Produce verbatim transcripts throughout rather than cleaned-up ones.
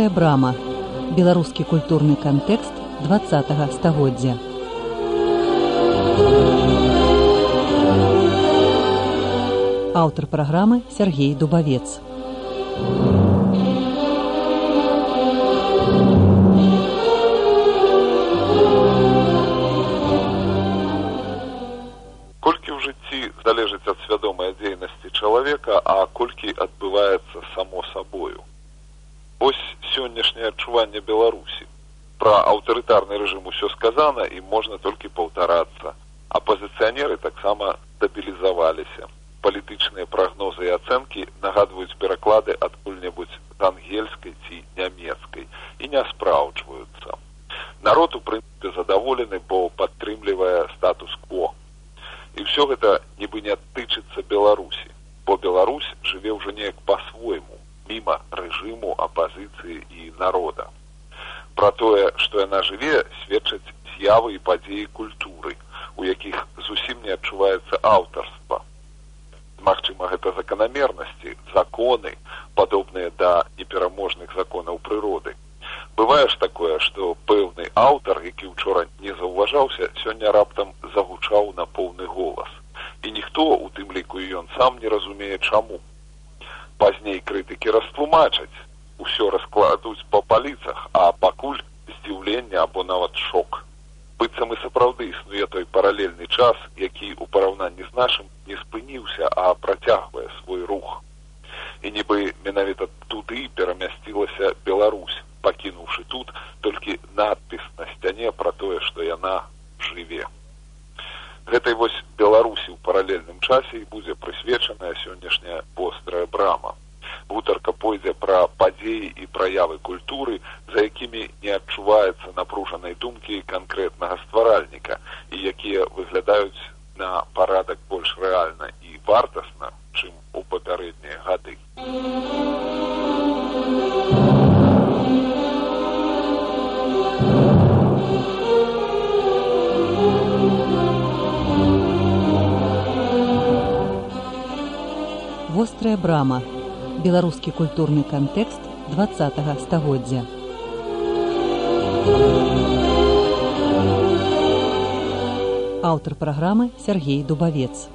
Вострая брама. Беларускі культурны кантэкст дваццатага стагоддзя. Аўтар праграмы Сергей Дубавец. Колькі ў жыцці залежыць ад свядомай дзейнасці чалавека, а колькі адбываецца само сабою. Вось сённяшняе адчуванне Беларусі. Пра аўтарытарны рэжым усё сказана, і можна толькі паўтарацца. Апазіцыянеры таксама дабілізаваліся. Палітычныя прагнозы і ацэнкі нагадваюць пераклады адкуль-небудзь з ангельскай ці нямецкай і не спраўджваюцца. Народ у прынцыпе задаволены, бо падтрымлівае статус-кво. І ўсё гэта нібы не тычыцца Беларусі, бо Беларусь жыве ўжо неяк па-свойму, міма рэжыму, апазіцыі і народа. Пра тое, што яна жыве, сведчаць з'явы і падзеі культуры, у якіх зусім не адчуваецца аўтарства. Магчыма, гэта заканамернасці, законы, падобныя да непераможных законаў прыроды. Бывае ж такое, што пэўны аўтар, які ўчора не заўважаўся, сёння раптам загучаў на поўны голас. І ніхто, у тым ліку і ён сам, не разумее чаму. Пазней крытыкі растлумачаць, усё раскладуць па паліцах, а пакуль здзіўленне або нават шок. Быццам і сапраўды існуе той паралельны час, які ў параўнанні з нашым не спыніўся, а працягвае свой рух. І нібы менавіта туды перамясцілася Беларусь, пакінуўшы тут толькі надпіс на сцяне пра тое, што яна жыве. Гэтай вось Беларусі ў паралельным часе і будзе прысвечаная сённяшняя вострая брама. Гутарка пойдзе пра падзеі і праявы культуры, за якімі не адчуваецца напружанай думкі канкрэтнага стваральніка і якія выглядаюць на парадак больш рэальна і вартасна, чым у папярэднія гады. Вострая брама. Беларускі культурны кантэкст дваццатага стагоддзя. Аўтар праграмы Сергей Дубавец.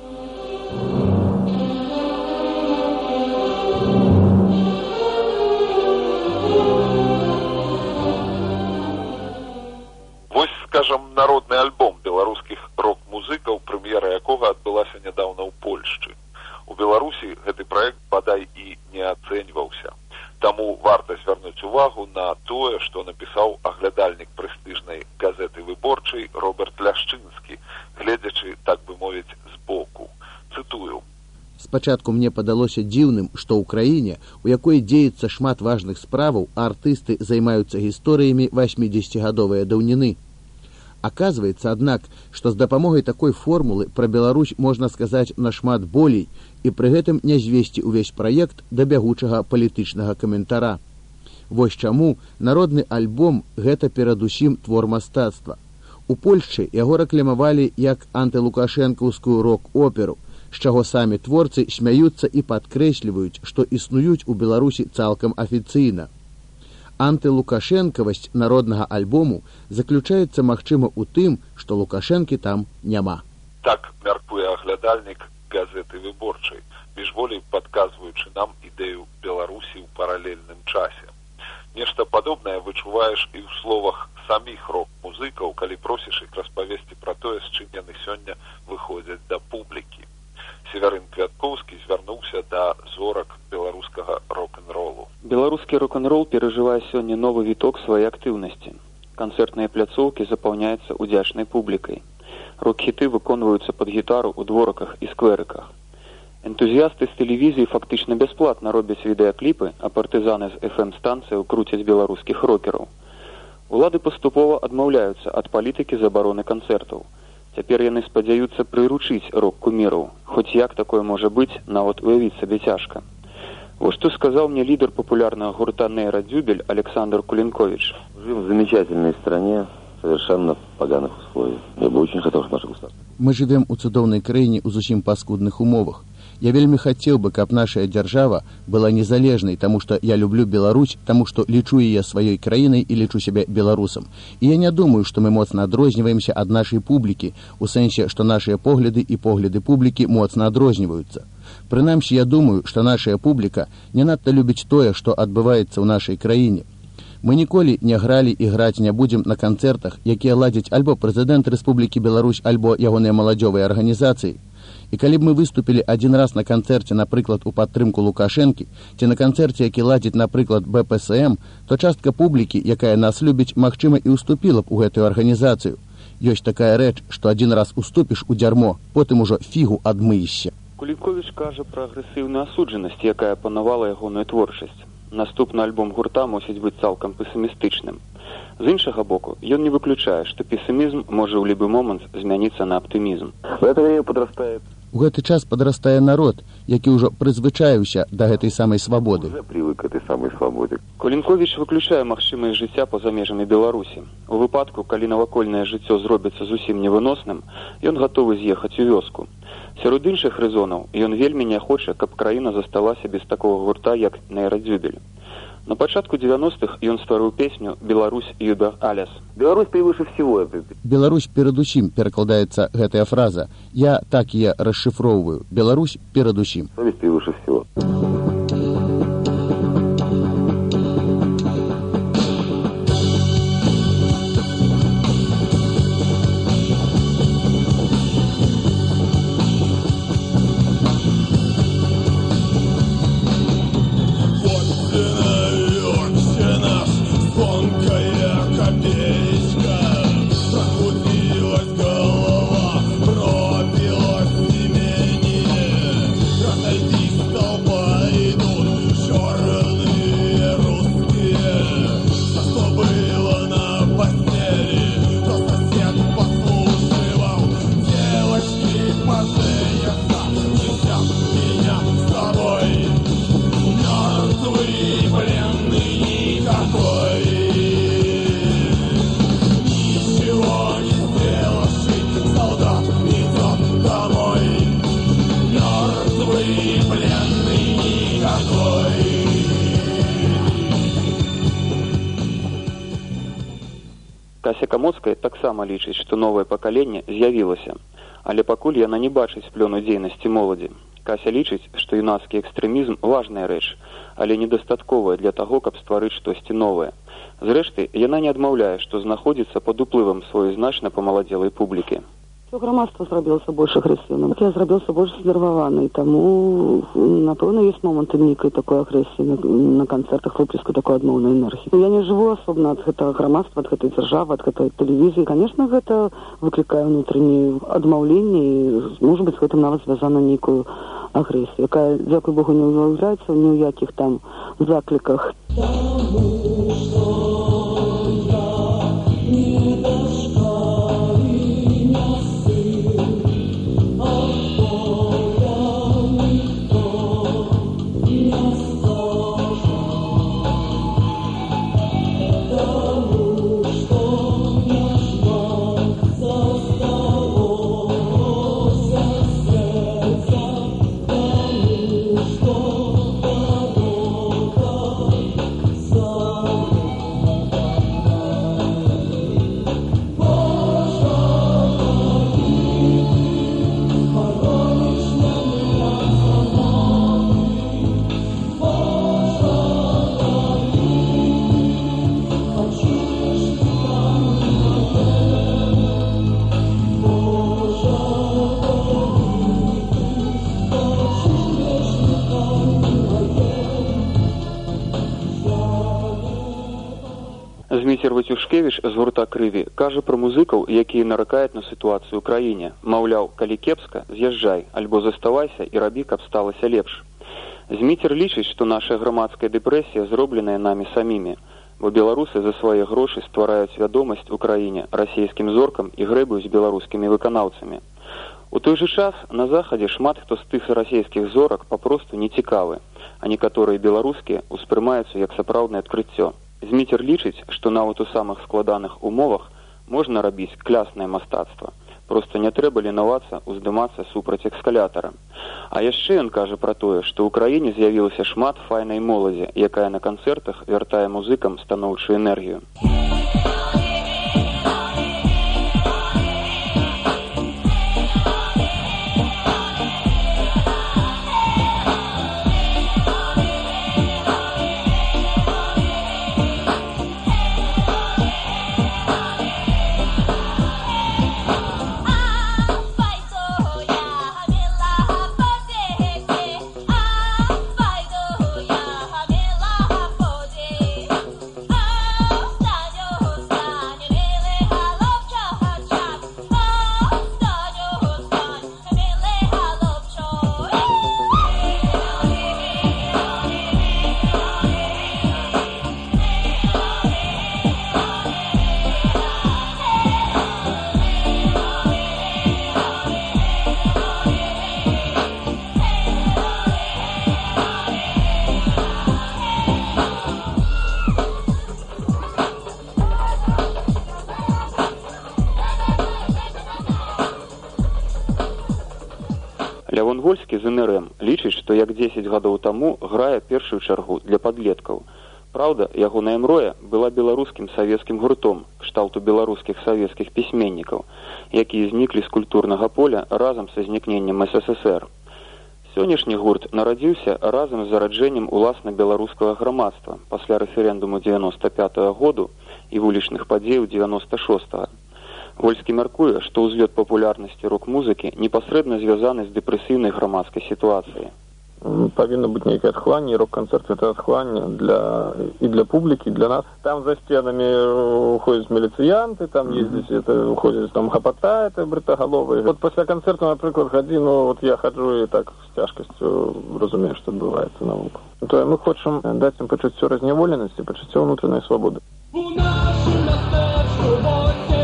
Вось, скажам, народны альбом беларускіх рок-музыкаў, прэм'ера якога адбылася нядаўна ў Польшчы. У Беларусі гэты праект бадай і не ацэньваўся. Таму варта звярнуць увагу на тое, што напісаў аглядальнік прэстыжнай газеты «Выборчай» Роберт Ляшчынскі, гледзячы, так бы мовіць, збоку. Цытую. Спачатку мне падалося дзіўным, што ў краіне, у якой дзеецца шмат важных справаў, а артысты займаюцца гісторыямі васьмідзесяцігадовыя даўніны. Оказывается, аднак, што з дапамогай такой формулы пра Беларусь можна сказаць нашмат болей і пры гэтым не звесці ўвесь праект да бягучага палітычнага каментара. Вось чаму народны альбом гэта перадусім твор мастацтва. У Польшчы яго рэкламавалі як антылукашэнкаўскую рок-оперу, з чаго самі творцы смяюцца і падкрэсліваюць, што існуюць у Беларусі цалкам афіцыйна. Антылукашэнкавасць народнага альбому заключаецца, магчыма, у тым, што Лукашэнкі там няма. Так мяркуе аглядальнік газеты «Выборчай», міжволей падказваючы нам ідэю Беларусі ў паралельным часе. Нешта падобнае вычуваеш і ў словах саміх рок-музыкаў, калі просіш іх распавесці пра тое, з чым яны сёння выходзяць да публікі. Северын Квяткоўскі звярнуўся да зорак беларускага рок-н-ролу. Беларускі рок-н-рол перажывае сёння новы віток сваёй актыўнасці. Канцэртныя пляцоўкі запаўняюцца удзячнай публікай. Рок-хіты выконваюцца пад гітару ў дворыках і скверыках. Энтузіясты з тэлевізіі фактычна бясплатна робяць відэакліпы, а партызаны з эф эм-станцыяў круцяць беларускіх рокераў. Улады паступова адмаўляюцца ад палітыкі забароны канцэртаў. Цяпер яны спадзяюцца прыручыць рок-куміраў. Хоць як такое можа быць, нават уявіць сабе цяжка. Вот что сказал мне лидер популярного гурта Нейра Дюбель Александр Кулинкович. Живем в замечательной стране, совершенно поганых условиях. Я бы очень хотел, чтобы наше государство. Мы живем у цудоўнай краіне ў зусім паскудных умовах. Я вельмі хацеў бы, каб нашая дзяржава была незалежнай, таму што я люблю Беларусь, таму што лічу яе сваёй краінай і лічу сябе беларусам. І я не думаю, што мы моцна адрозніваемся ад нашай публікі, у сэнсе, што нашыя погляды і погляды публікі моцна адрозніваюцца. Прынамсі, я думаю, што нашая публіка не надта любіць тое, што адбываецца ў нашай краіне. Мы ніколі не гралі і граць не будзем на канцэртах, якія ладзяць альбо прэзідэнт Рэспублікі Беларусь, альбо ягоныя маладзёвыя арганізацыі. І калі б мы выступілі адзін раз на канцэрце, напрыклад, у падтрымку Лукашэнкі, ці на канцэрце, які ладзіць, напрыклад, бэ пэ эс эм, то частка публікі, якая нас любіць, магчыма, і ўступіла б у гэтую арганізацыю. Ёсць такая рэч, што адзін раз уступіш у дзярмо, потым ужо фігу адмыешся. Куліковіч кажа пра агрэсіўную асуджанасць, якая панавала ягоную творчасць. Наступны альбом гурта мусіць быць цалкам песімістычным. З іншага боку, ён не выключае, што песімізм можа ў любы момант змяніцца на аптымізм. В это время подрастает. У гэты час падрастае народ, які ўжо прызвычаіўся да гэтай самай свабоды. Уже привык к этой самой свободе. Кулінковіч выключае магчымасць жыцця па-за межамі Беларусі. У выпадку, калі навакольнае жыццё зробіцца зусім невыносным, ён гатовы з'ехаць у вёску. Сярод іншых рэзонаў, ён вельмі не хоча, каб краіна засталася без такога гурта, як Нейрадзюбель. На пачатку девяностых ён стварыў песню «Беларусь юбер аляс». Беларусь превыше всего. Беларусь перадусім перакладаецца гэтая фраза. Я так яе расшыфроўваю. Беларусь перадусім. Беларусь превыше всего. Кася Камоцкая таксама лічыць, што новае пакаленне з'явілася, але пакуль яна не бачыць плёну дзейнасці моладзі. Кася лічыць, што юнацкі экстрэмізм важная рэч, але недастатковая для таго, каб стварыць штосьці новае. Зрэшты, яна не адмаўляе, што знаходзіцца пад уплывам сваёй значна памаладзелай публікі. Грамадства зрабілася больш агрэсіўным, я зрабіўся больш знерваваны, таму, напэўна, ёсць моманты нейкай такой агрэсіі на, на канцэртах, выплеску такой адмоўнай энергіі. Я не жыву асобна ад гэтага грамадства, ад гэтай дзяржавы, ад гэтай тэлевізіі. Канешне, гэта выклікае ўнутранне адмаўленне і, можа быць, гэтым нават звязана нейкую агрэсію, якая, дзякуй Богу, не ўяўляецца ні ў якіх там закліках. Зміцер Вацюшкевіч з гурта «Крыві» кажа пра музыкаў, якія наракаюць на сітуацыю ў краіне. Маўляў, калі кепска, з'язджай, альбо заставайся і рабі, каб сталася лепш. Зміцер лічыць, што наша грамадская дэпрэсія зробленая намі самімі, бо беларусы за свае грошы ствараюць вядомасць у краіне расійскім зоркам і грэбуюць беларускімі выканаўцамі. У той жа час на захадзе шмат хто з тых расійскіх зорак папросту не цікавы, а некаторыя беларускія ўспрымаюцца як сапраўднае адкрыццё. Зміцер лічыць, што нават у самых складаных умовах можна рабіць кляснае мастацтва. Проста не трэба ленавацца уздымацца супраць эскалятара. А яшчэ ён кажа пра тое, што ў краіне з'явілася шмат файнай моладзі, якая на канцэртах вяртае музыкам станоўчую энергію. Лявон Вольскі з эн эр эм лічыць, што як дзесяць гадоў таму грае першую чаргу для падлеткаў. Праўда, ягоная мроя была беларускім савецкім гуртом, кшталту беларускіх савецкіх пісьменнікаў, якія зніклі з культурнага поля разам са знікненнем эс эс эс эр. Сённяшні гурт нарадзіўся разам з зараджэннем уласна беларускага грамадства пасля рэферэндуму дзевяноста пятага году і вулічных падзеяў дзевяноста шостага. Вольскі мяркуе, што ўзлёт папулярнасці рок-музыкі непасрэдна звязаны з дэпрэсіўнай грамадскай сітуацыяй. Павінна быць нейкае адхланне, і рок-канцэрт это адхланне для і для публікі, для нас. Там за сценамі ходзяць міліцыянты, там ездзяць, это ходзяць там гапата, это брытагаловыя. Вот пасля канцэрту, напрыклад, гадзіну вот я хаджу і так з цяжкасцю разумею, што адбываецца навокал. То мы хочам даць ім пачуццё разняволенасці, пачуццё ўнутранай свабоды. У нашым мястэчку водзе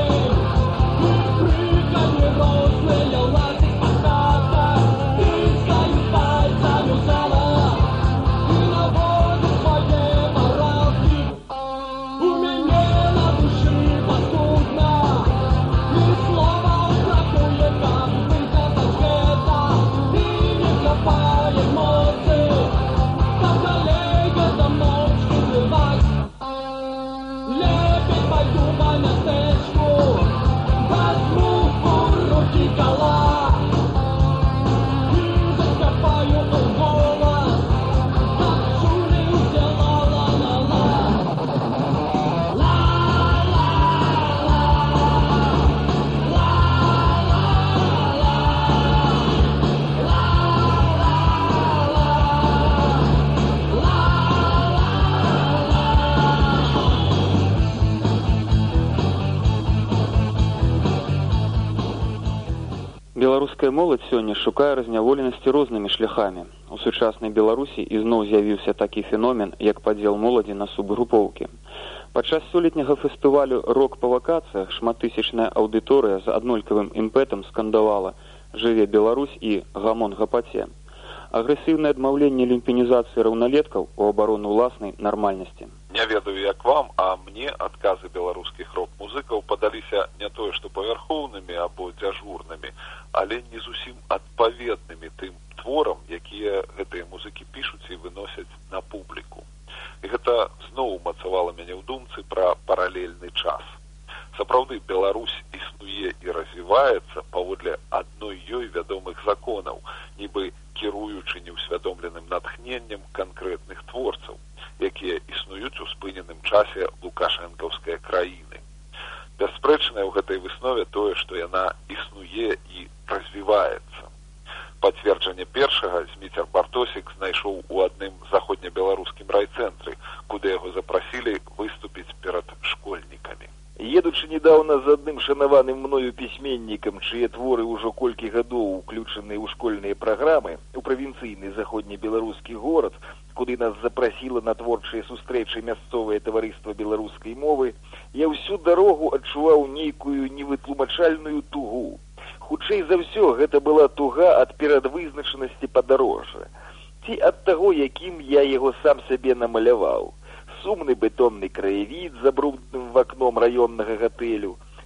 Беларуская моладзь сёння шукае разняволенасці рознымі шляхамі. У сучаснай Беларусі ізноў з'явіўся такі феномен, як падзел моладзі на субгрупоўкі. Падчас сёлетняга фестывалю «Рок па вакацыях» шматтысячная аўдыторыя з аднолькавым імпэтам скандавала «Жыве Беларусь» і «Гамон гапаце». Агрэсіўнае адмаўленне люмпінізацыі раўналеткаў у абарону ўласнай нармальнасці. Не ведаю, як вам, а мне адказы беларускіх рок-музыкаў падаліся не тое, што павярхоўнымі або дзяжурнымі, але не зусім адпаведнымі тым творам, якія гэтыя музыкі пішуць і выносяць на публіку. І гэта зноў умацавала мяне ў думцы пра паралельны час. Сапраўды, Беларусь існуе і развіваецца паводле адной ёй вядомых законаў, нібы кіруючы неўсвядомленым натхненнем канкрэтных творцаў, якія існуюць у спыненым часе лукашэнкаўскай краіны. Бясспрэчнае ў гэтай выснове тое, што яна існуе і развіваецца. Пацверджанне першага Зміцер Бартосік знайшоў у адным заходнебеларускім райцэнтры, куды яго запрасілі выступіць перад школьнікамі. Едучы недаўна з адным шанаваным мною пісьменнікам, чые творы ўжо колькі гадоў уключаныя ў школьныя праграмы, у правінцыйны заходнебеларускі горад, куды нас запрасіла на творчыя сустрэчы мясцовае таварыства беларускай мовы, я ўсю дарогу адчуваў нейкую невытлумачальную тугу. Хутчэй за ўсё, гэта была туга ад перадвызначанасці падарожжа, ці ад таго, якім я яго сам сабе намаляваў. Сумны бетонны краявід за брудным вакном раённага гатэлю,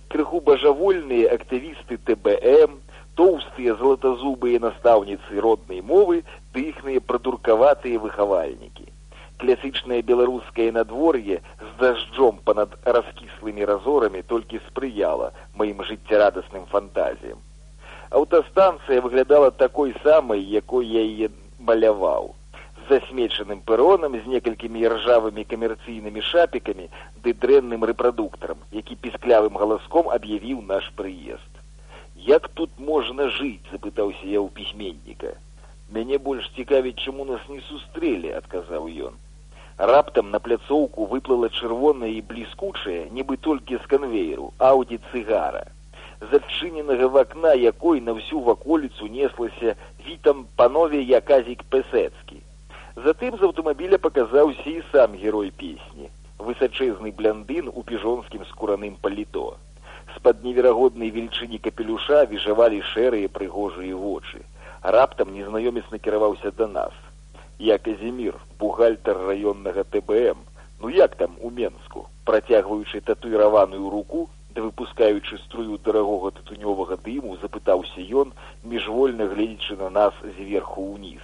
крыху бажавольныя актывісты тэ бэ эм, тоўстыя златазубыя настаўніцы роднай мовы ды іхныя прадуркаватыя выхавальнікі. Класічнае беларускае надвор'е з дажджом панад раскіслымі разорамі толькі спрыяла маім жыццярадасным фантазіям. Аўтастанцыя выглядала такой самай, якой я яе маляваў, з засмечаным перонам, з некалькімі ржавымі камерцыйнымі шапікамі ды дрэнным рэпрадуктарам, які пісклявым галаском аб'явіў наш прыезд. «Як тут можна жыць?» – запытаўся я ў пісьменніка. «Мяне больш цікавіць, чаму нас не сустрэлі», – адказаў ён. Раптам на пляцоўку выплыла чырвоная і бліскучая, нібы толькі з канвейеру, Ауді цыгара, з адчыненага вакна якой на всю ваколіцу неслася вітам панове Яказік Песецкі. Затым з аўтамабіля паказаўся і сам герой песні, высачэзны блондын у піжонскім скураным паліто. З-пад неверагоднай велічыні капелюша віжавалі шэрыя прыгожыя вочы. Раптам незнаёмец накіраваўся да нас. «Я Казімір, бухгалтар раённага тэ бэ эм. Ну як там у Менску?» Працягваючы татуіраваную руку, да выпускаючы струю дарагога тытунёвага дыму, запытаўся ён, міжвольна гледзячы на нас зверху ўніз.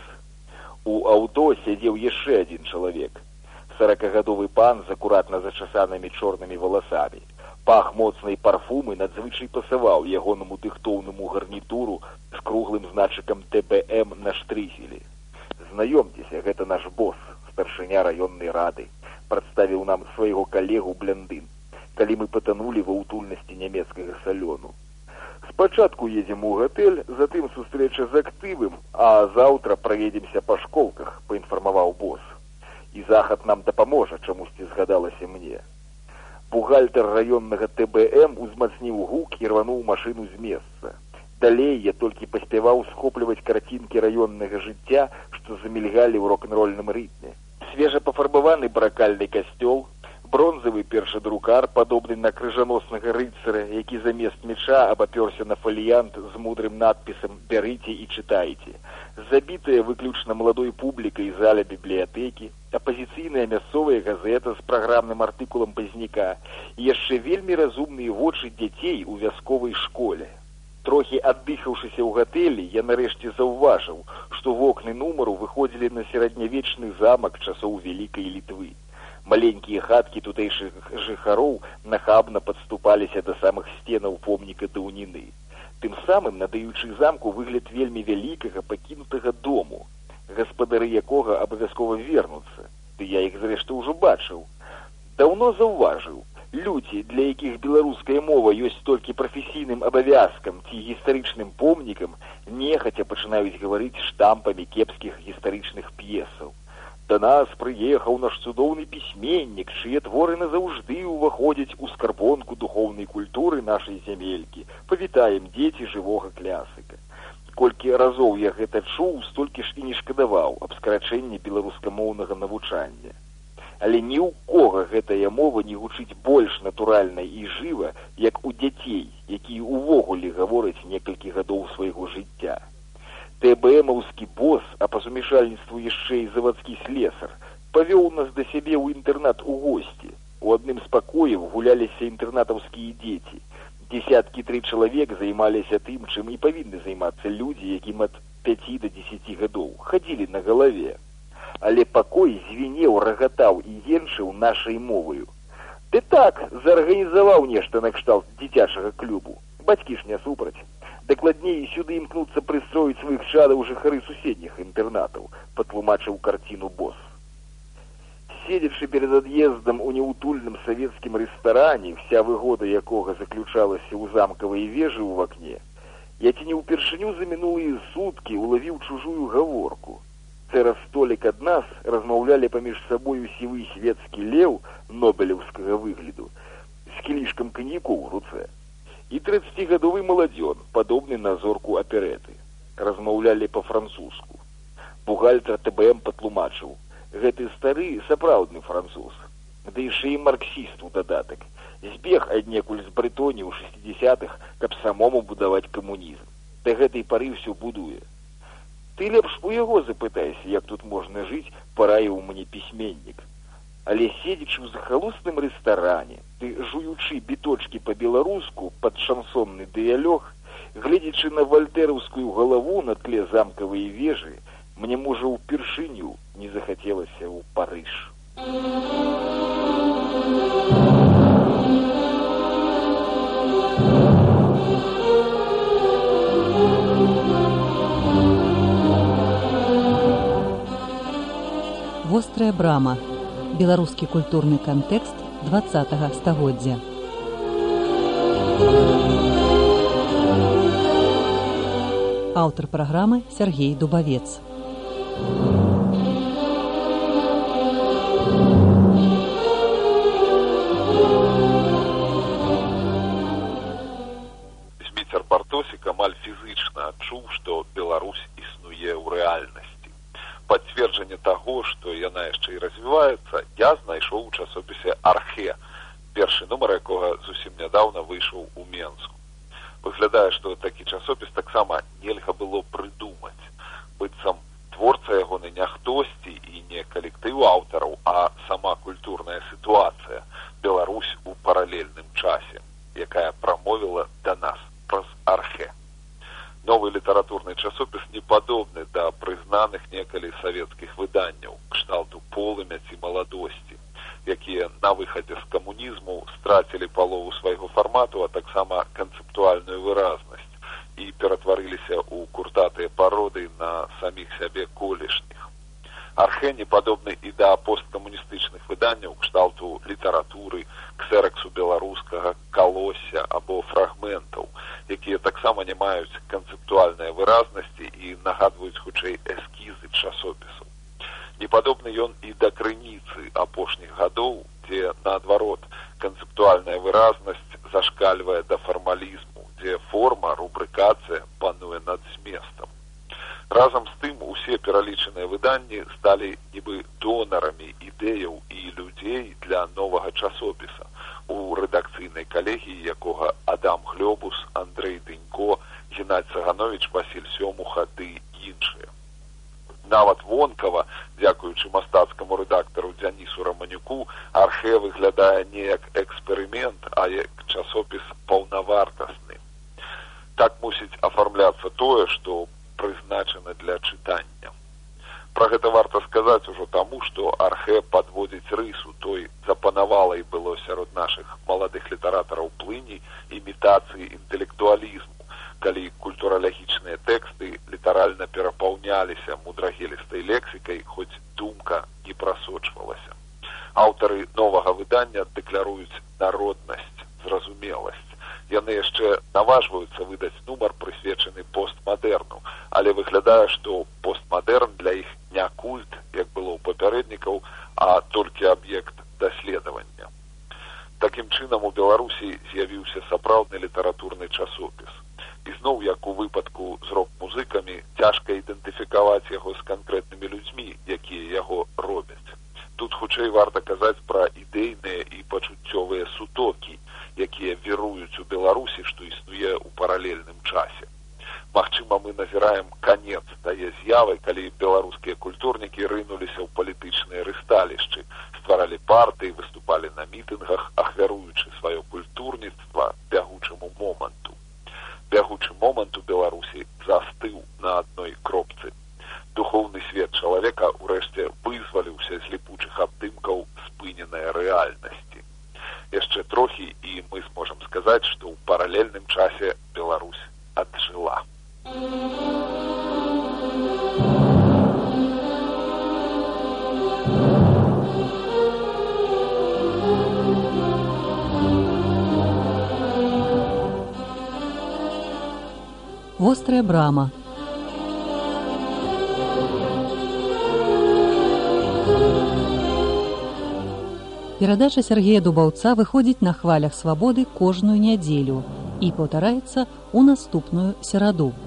У аўто сядзеў яшчэ адзін чалавек. Саракагадовы пан з акуратна зачасанымі чорнымі валасамі. Пах моцнай парфумы надзвычай пасаваў ягонаму дыхтоўнаму гарнітуру з круглым значыкам тэ бэ эм на штрыфелі. «Знаёмцеся, гэта наш босс, старшыня раённай рады», прадставіў нам свайго калегу блондын, калі мы патанулі ва ўтульнасці нямецкага салёну. «Спачатку едзем у гатэль, затым сустрэча з актывым, а заўтра праедземся па школках», паінфармаваў босс. «І захад нам дапаможа», чамусьці згадалася мне. Бухгалтар раённага тэ бэ эм узмацніў гук і рвануў машыну з месца. Далей я толькі паспяваў схопліваць карцінкі раённага жыцця, што замільгалі ў рок-н-рольным рытме. Свежа пафарбаваны баракальны касцёл, бронзавы першадрукар, падобны на крыжаноснага рыцара, які замест меча абапёрся на фаліянт з мудрым надпісам «Бярыце і чытайце», забітая выключна маладой публікай зала бібліятэкі, апазіцыйная мясцовая газета з праграмным артыкулам Пазняка і яшчэ вельмі разумныя вочы дзяцей у вясковай школе. Трохі аддыхаўшыся ў гатэлі, я нарэшце заўважыў, што вокны нумару выходзілі на сярэднявечны замак часоў Вялікай Літвы. Маленькія хаткі тутэйшых жыхароў нахабна падступаліся да самых сценаў помніка даўніны, тым самым надаючы замку выгляд вельмі вялікага пакінутага дому, гаспадары якога абавязкова вернуцца, ды я іх зрэшты ўжо бачыў. Даўно заўважыў, людзі, для якіх беларуская мова ёсць толькі прафесійным абавязкам ці гістарычным помнікам, нехаця пачынаюць гаварыць штампамі кепскіх гістарычных п'есаў. Да нас прыехаў наш цудоўны пісьменнік, чые творы назаўжды ўваходзяць у скарбонку духоўнай культуры нашай зямелькі. Павітаем, дзеці жывога клясыка. Колькі разоў я гэта чуў, столькі ж і не шкадаваў аб скарачэнні беларускамоўнага навучання. Але ні ў кога гэтая мова не гучыць больш натуральна і жыва, як у дзяцей, якія ўвогуле гавораць некалькі гадоў свайго жыцця. тэ бэ эмаўскі босс, а па сумяшальніцтву яшчэ і завадскі слесар, павёў нас да сябе ў інтэрнат у госці. У адным з пакояў гуляліся інтэрнатаўскія дзеці. Десяткі тры чалавек займаліся тым, чым і павінны займацца людзі, якім ад пяці да дзесяці гадоў, хадзілі на галаве. Але пакой звінеў, рагатаў і енчыў нашай моваю. Ты так, зарганізаваў нешта накшталт дзіцячага клубу. Бацькі ж не супраць. Дакладней, сюды імкнуцца прыстроіць сваіх чадаў жыхары суседніх інтэрнатаў, патлумачыў карціну босс. Седзячы перад ад'ездам у неўтульным савецкім рэстаране, вся выгода якога заключалася ў замкавай вежы ў вакне, я ці не ўпершыню за мінулыя суткі улавіў чужую гаворку. Цераз столік ад нас размаўлялі паміж сабою сівы свецкі леў нобелеўскага выгляду з кілішкам каньяку ў руцэ і трыццацігадовы маладзён, падобны на зорку аперэты. Размаўлялі па-французску. Бухгалтар тэ бэ эм патлумачыў: гэты стары сапраўдны француз, ды яшчэ і марксіст у дадатак, збег аднекуль з Брытоніі ў шэсцідзесятых, каб самому будаваць камунізм. Да гэтай пары ўсё будуе. Ты лепш у яго запытайся, як тут можна жыць, параіў мне пісьменнік. Але седзячы ў захалусным рэстаране, ды жуючы біточкі па-беларуску пад шансонны дыялог, гледзячы на вальтэраўскую галаву на тле замкавай вежы, мне, можа, ўпершыню не захацелася ў Парыж. Вострая брама. Беларускі культурны кантэкст дваццатага стагоддзя. Аўтар праграмы Сергей Дубавец. Зміцер Бартосік амаль фізычна адчуў, што Беларусь існуе ў рэальнасці. Пацверджанне таго, што яна яшчэ і развіваецца, я знайшоў у часопісе «Архе», першы нумар якога зусім нядаўна выйшаў у Менску. Выглядае, што такі часопіс таксама нельга было прыдумаць. Быццам творца ягоны не хтосьці і не калектыў аўтараў, а сама культурная сітуацыя, Беларусь у паралельным часе, якая прамовіла да нас праз «Архе». Новы літаратурны часопіс не падобны да прызнаных некалі савецкіх выданняў кшталту «Полымя» ці «Маладосці», якія на выхадзе з камунізму страцілі палову свайго фармату, а таксама канцэптуальную выразнасць і ператварыліся ў куртатыя пароды на саміх сябе колішніх. «Архе» не падобны і да посткамуністычных выданняў кшталту літаратуры, ксэрэксу беларускага, калосся або фрагментаў, якія таксама не маюць канцэптуальнай выразнасці і нагадваюць хутчэй эскізы часопісаў. Не падобны ён і да крыніцы апошніх гадоў, дзе, наадварот, канцэптуальная выразнасць зашкальвае да фармалізму, дзе форма, рубрыкацыя пануе над зместам. Разам з тым, усе пералічаныя выданні сталі нібы донарамі ідэяў і людзей для новага часопіса, у рэдакцыйнай калегіі якога Адам Глёбус, Андрэй Дынько, Геннадзь Цагановіч, Васіль Сёмуха ды іншыя. Нават вонкава, дзякуючы мастацкаму рэдактару Дзянісу Раманюку, «Архе» выглядае не як эксперымент, а як часопіс паўнавартасны. Так мусіць афармляцца тое, што прызначана для чытання. Пра гэта варта сказаць ужо таму, што «Архе» падводзіць рысу той запанавалай было сярод нашых маладых літаратараў плыні імітацыі інтэлектуалізму, калі культуралагічныя тэксты літаральна перапаўняліся мудрагелістай лексікай, хоць думка не прасочвалася. Аўтары новага выдання дэкляруюць народнасць, зразумеласць. Яны яшчэ наважваюцца выдаць нумар, прысвечаны постмадэрну, але выглядае, што постмадэрн для іх не культ, як было ў папярэднікаў, а толькі аб'ект даследавання. Такім чынам у Беларусі з'явіўся сапраўдны літаратурны часопіс. І зноў, як у выпадку з рок-музыкамі, цяжка ідэнтыфікаваць яго з канкрэтнымі людзьмі, якія яго робяць. Тут хутчэй варта казаць пра ідэйныя і пачуццёвыя сутокі, якія віруюць у Беларусі, што існуе ў паралельным часе. Магчыма, мы назіраем канец тае з'явы, калі беларускія культурнікі рынуліся ў палітычныя рысталішчы, стваралі партыі, выступалі на мітынгах, ахвяруючы сваё культурніцтва бягучаму моманту. Бягучы момант у Беларусі застыў на адной кропцы. Духоўны свет чалавека ўрэшце вызваліўся з ліпучых абдымкаў спыненай рэальнасці. Яшчэ трохі, і мы зможам сказаць, што ў паралельным часе Беларусь аджыла. Вострая брама. Перадача Сергея Дубаўца выходзіць на хвалях свабоды кожную нядзелю і паўтараецца ў наступную сераду.